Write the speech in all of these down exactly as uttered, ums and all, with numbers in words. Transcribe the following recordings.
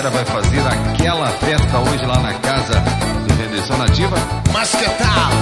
galera vai fazer aquela festa hoje lá na casa do Renderson Nativa. Mas que tal?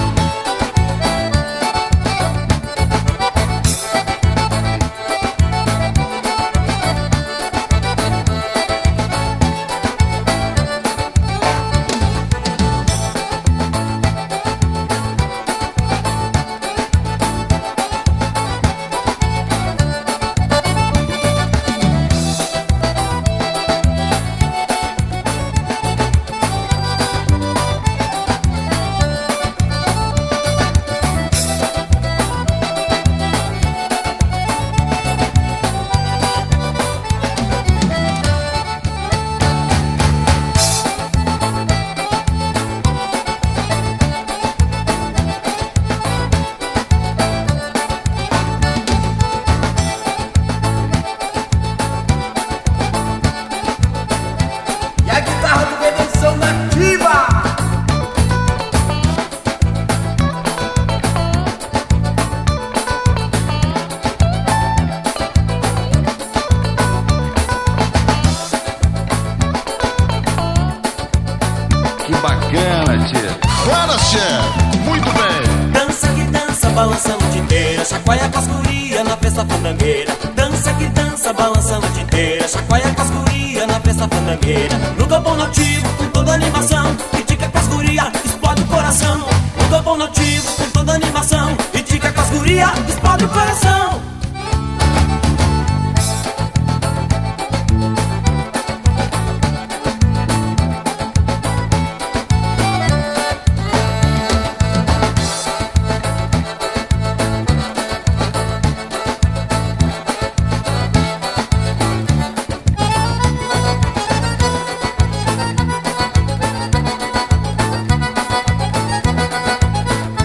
Bacana, tia. Bora, tia. Muito bem. Dança que dança, balançando de inteira. Chacoalha com as gurias na festa fandangueira. Dança que dança, balançando de inteira. Chacoalha com as gurias na festa fandangueira. No galpão nativo, com toda animação. E tica com as gurias, explode o coração. No galpão nativo, com toda animação. E tica com as gurias, explode o coração.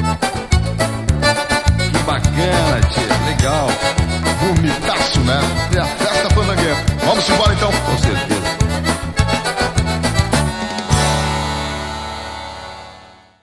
Bacana, tia, legal. Vomitaço, né?